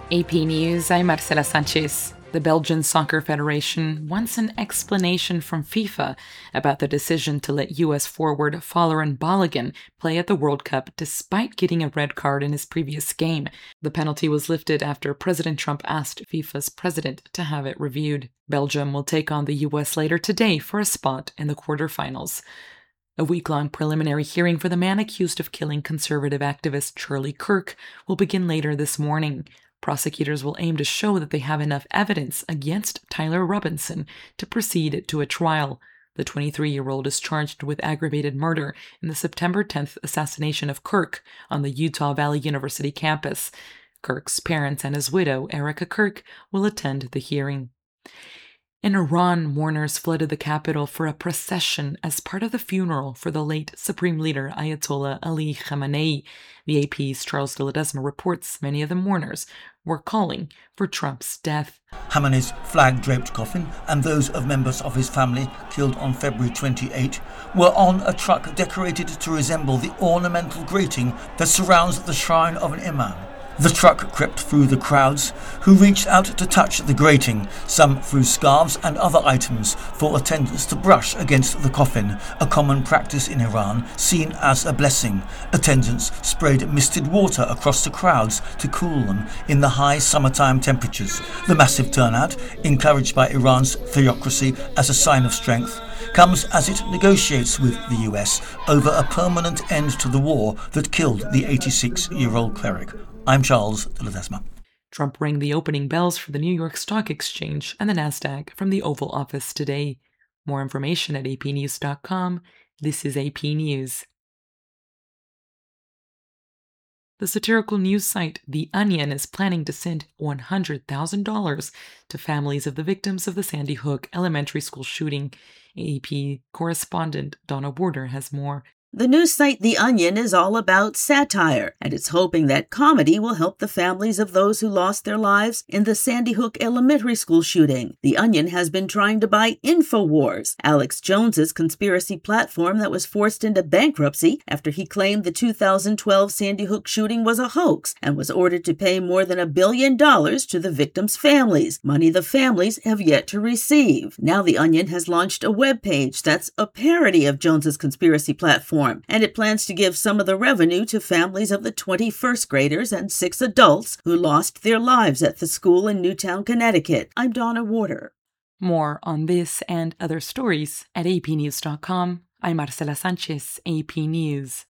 AP News, I'm Marcela Sanchez. The Belgian Soccer Federation wants an explanation from FIFA about the decision to let U.S. forward Folarin Balogun play at the World Cup despite getting a red card in his previous game. The penalty was lifted after President Trump asked FIFA's president to have it reviewed. Belgium will take on the U.S. later today for a spot in the quarterfinals. A week-long preliminary hearing for the man accused of killing conservative activist Charlie Kirk will begin later this morning. Prosecutors will aim to show that they have enough evidence against Tyler Robinson to proceed to a trial. The 23-year-old is charged with aggravated murder in the September 10th assassination of Kirk on the Utah Valley University campus. Kirk's parents and his widow, Erica Kirk, will attend the hearing. In Iran, mourners flooded the capital for a procession as part of the funeral for the late Supreme Leader Ayatollah Ali Khamenei. The AP's Charles de Ledesma reports many of the mourners were calling for Trump's death. Khamenei's flag-draped coffin and those of members of his family killed on February 28 were on a truck decorated to resemble the ornamental grating that surrounds the shrine of an imam. The truck crept through the crowds, who reached out to touch the grating, some threw scarves and other items for attendants to brush against the coffin, a common practice in Iran seen as a blessing. Attendants sprayed misted water across the crowds to cool them in the high summertime temperatures. The massive turnout, encouraged by Iran's theocracy as a sign of strength, comes as it negotiates with the US over a permanent end to the war that killed the 86-year-old cleric. I'm Charles de Ledesma. Trump rang the opening bells for the New York Stock Exchange and the Nasdaq from the Oval Office today. More information at apnews.com. This is AP News. The satirical news site The Onion is planning to send $100,000 to families of the victims of the Sandy Hook Elementary School shooting. AP correspondent Donna Warder has more. The news site The Onion is all about satire, and it's hoping that comedy will help the families of those who lost their lives in the Sandy Hook Elementary School shooting. The Onion has been trying to buy InfoWars, Alex Jones's conspiracy platform that was forced into bankruptcy after he claimed the 2012 Sandy Hook shooting was a hoax and was ordered to pay more than $1 billion to the victims' families, money the families have yet to receive. Now The Onion has launched a webpage that's a parody of Jones's conspiracy platform, and it plans to give some of the revenue to families of the 20 first graders and 6 adults who lost their lives at the school in Newtown, Connecticut. I'm Donna Warder. More on this and other stories at apnews.com. I'm Marcela Sanchez, AP News.